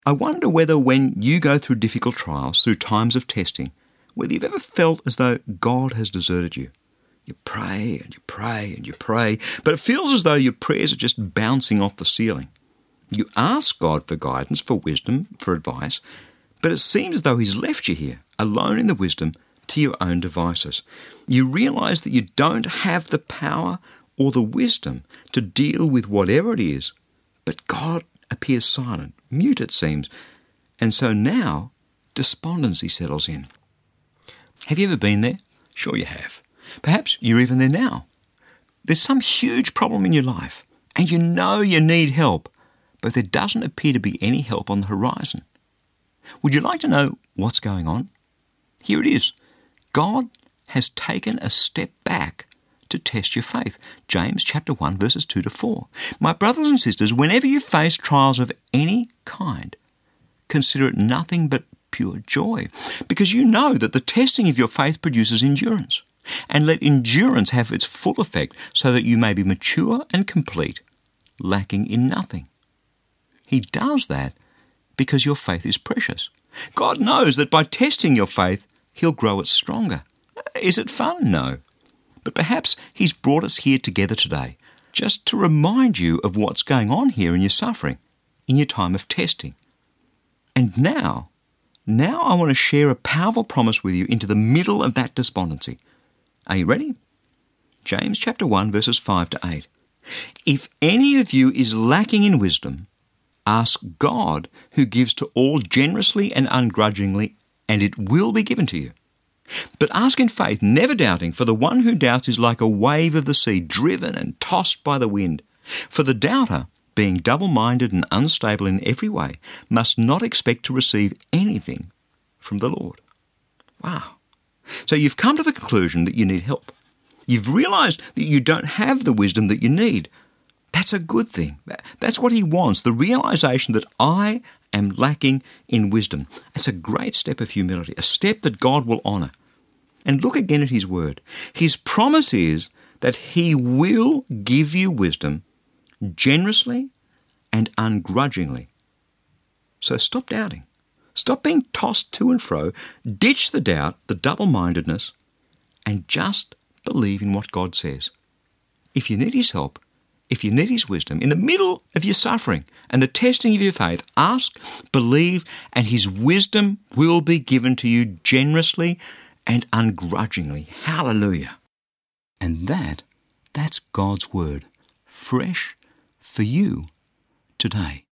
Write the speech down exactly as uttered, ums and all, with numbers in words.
I wonder whether when you go through difficult trials, through times of testing, whether you've ever felt as though God has deserted you. You pray and you pray and you pray, but it feels as though your prayers are just bouncing off the ceiling. You ask God for guidance, for wisdom, for advice, but it seems as though He's left you here, alone in the wisdom, to your own devices. You realise that you don't have the power or the wisdom to deal with whatever it is, but God appears silent, mute it seems, and so now despondency settles in. Have you ever been there? Sure you have. Perhaps you're even there now. There's some huge problem in your life, and you know you need help, but there doesn't appear to be any help on the horizon. Would you like to know what's going on? Here it is. God has taken a step back to test your faith. James chapter one, verses two to four. My brothers and sisters, whenever you face trials of any kind, consider it nothing but pure joy, because you know that the testing of your faith produces endurance. And let endurance have its full effect, so that you may be mature and complete, lacking in nothing. He does that because your faith is precious. God knows that by testing your faith, He'll grow it stronger. Is it fun? No. But perhaps He's brought us here together today just to remind you of what's going on here in your suffering, in your time of testing. And now, now I want to share a powerful promise with you into the middle of that despondency. Are you ready? James chapter one, verses five to eight. If any of you is lacking in wisdom, ask God, who gives to all generously and ungrudgingly, and it will be given to you. But ask in faith, never doubting, for the one who doubts is like a wave of the sea, driven and tossed by the wind. For the doubter, being double-minded and unstable in every way, must not expect to receive anything from the Lord. Wow. So you've come to the conclusion that you need help. You've realised that you don't have the wisdom that you need. That's a good thing. That's what He wants, the realisation that I am lacking in wisdom. It's a great step of humility, a step that God will honour. And look again at His word. His promise is that He will give you wisdom generously and ungrudgingly. So stop doubting. Stop being tossed to and fro. Ditch the doubt, the double-mindedness, and just believe in what God says. If you need His help, if you need His wisdom, in the middle of your suffering and the testing of your faith, ask, believe, and His wisdom will be given to you generously and ungrudgingly. Hallelujah. And that, that's God's word, fresh for you today.